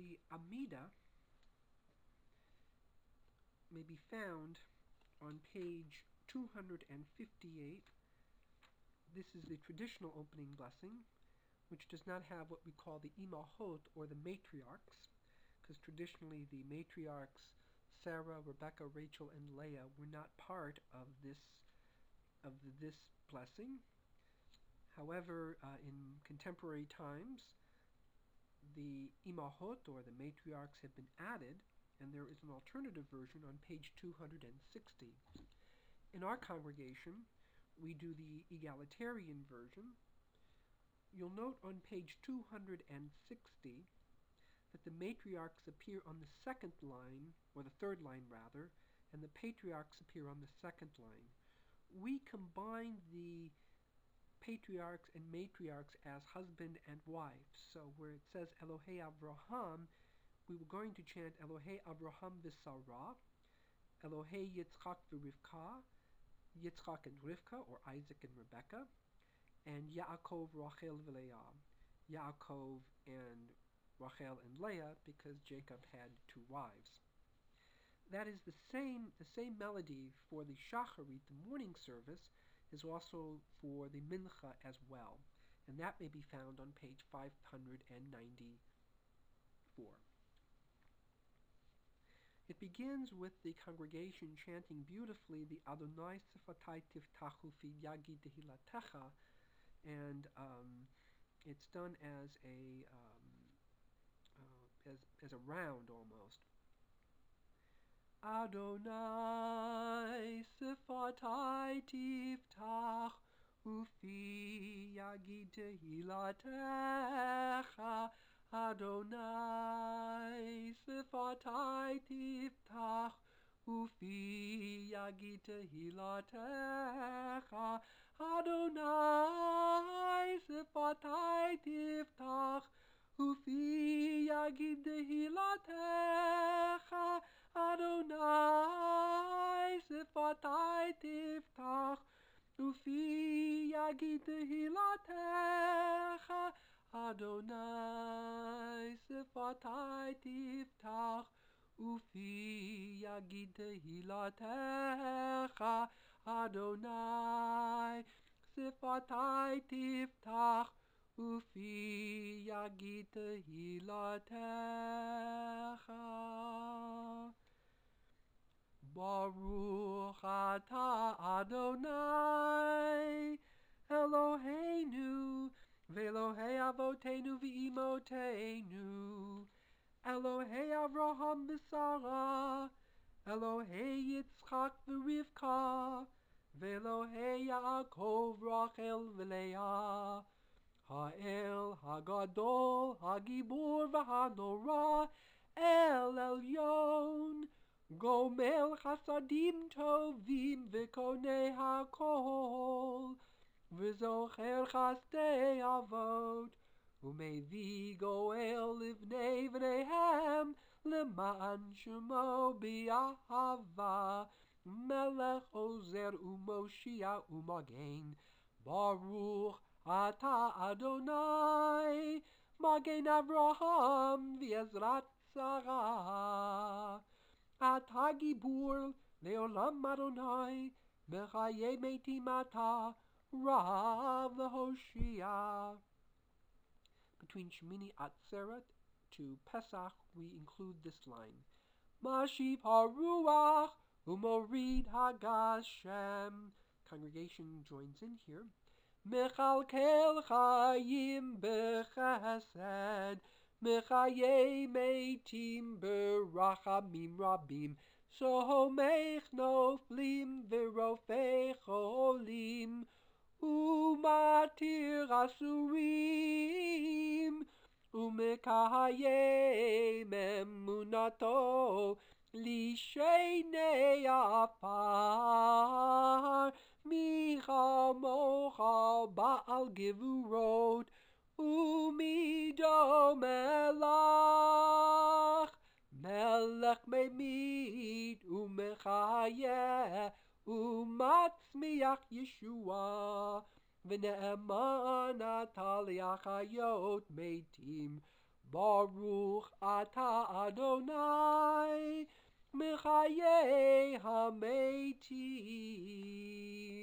The Amida may be found on page 258. This is the traditional opening blessing, which does not have what we call the imahot, or the matriarchs, because traditionally the matriarchs, Sarah, Rebecca, Rachel, and Leah, were not part of this blessing. However, in contemporary times, the imahot, or the matriarchs, have been added, and there is an alternative version on page 260. In our congregation, we do the egalitarian version. You'll note on page 260 that the matriarchs appear on the second line, or the third line rather, and the patriarchs appear on the second line. We combine the patriarchs and matriarchs as husband and wife. So where it says Elohei Avraham, we were going to chant Elohei Avraham v'Sarah, Elohei Yitzchak v'Rivka, Yitzchak and Rivka, or Isaac and Rebecca, and Yaakov, Rachel v'Leah, Yaakov and Rachel and Leah, because Jacob had two wives. That is the same melody for the Shacharit, the morning service, is also for the Mincha as well, and that may be found on page 594. It begins with the congregation chanting beautifully the Adonai Sifatai Tiftachu fi Yagi Tehilatecha, and it's done as a round almost. Adonai Sifatai Tiftach ufi Yagi Tehilatecha, Adonai Sifatai Tiftach ufi Yagi Tehilatecha, Adonai Sifatai Tiftach ufi Yagi Tehilatecha, Adonai Sifatai Tiftach ufi Yagi Tehilatecha, Adonai Sifatai Tiftach ufi Yagi Tehilatecha, Adonai Sifatai Tiftach ufi Yagi Tehilatecha. Baruch atah Adonai Eloheinu v'Elohei Avotenu v'Imotenu, Elohei Avraham v'Sarah, Elohei Yitzchak v'Rivka, v'Elohei Yaakov, Rachel v'Leah, Ha'el Hagadol Hagibur v'Hanora, El Elyon, Gomel Chasadim Tovim v'Konei HaKol, v'Zocher Chasdei Avot, Umevi Goel Livnei V'neihem, Leman Shemo B'Yahava, Melech Ozer Umoshia Umagen, Baruch Ata Adonai, Magen Avraham V'Ezrat Sarah, Ata Gibur Leolam Adonai, Mechaye Metim Ata, Rav Hoshia. Between Shemini Atzeret to Pesach, we include this line: Mashiv Haruach Umorid Hagashem. Congregation joins in here. Mechalkel Chayim Bechesed, Mechaye Metim Berachamim Rabim, Somech Noflim V'Rofei Cholim, Umatir Asurim, Umekayem Emunato, Lishenei Afar, Micha Mocha Baal Gevurot, Umido Melach, Melech Memit, Umechayeh, Umatzmiach Yeshua, V'ne'eman Ataliach Hayot Meitim, Baruch Ata Adonai Mechaye Hametim.